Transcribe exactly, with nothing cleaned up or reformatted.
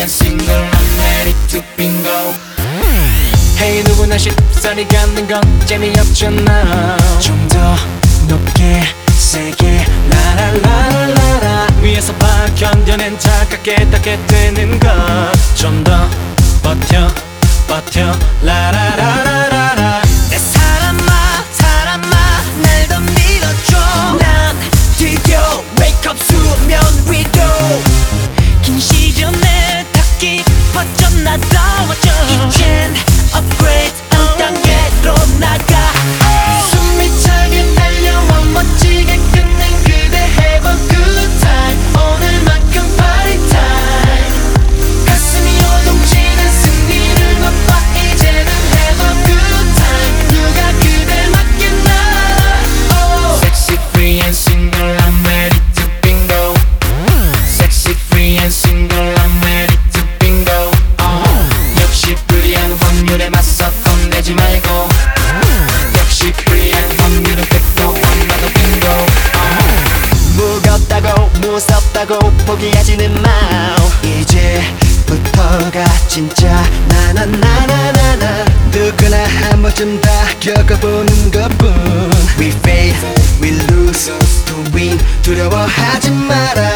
and single, I'm ready to bingo. Hey 누구나 쉽사리 갖는 건 재미없잖아. 좀 더 높게 세게 라라라라라 위에서 봐 견뎌낸 차갑게 닿게 되는 것 좀 더 버텨 버텨 라라라라라라 내 사람아 사람아 날 더 믿어줘. 난 드디어 wake up 수면 위로 긴 시련에 닿기 버전 나다워져. 이젠 upgrade 한 단계로 나가. 숨이 차게 달려와 멋지게 끝낸 그대 have a good time. 오늘만큼 party time. 가슴이 요동치는 승리를 맛봐. 이제는 have a good time. 누가 그댈 맡겠나. oh. Sexy free and single, I'm ready to bingo. Sexy free and single, I'm ready to bingo. uh. 역시 불리한 확률에 맞서 겁내지 말고. 역시 불리한 확률은 백도 안 나도 빙고. uh. 무겁다고 무섭다고 포기하지는 마. 이제부터가 진짜 나나나나나나. 누구나 한 번쯤 다 겪어보는 것뿐. We fail, we lose, to win 두려워하지 마라.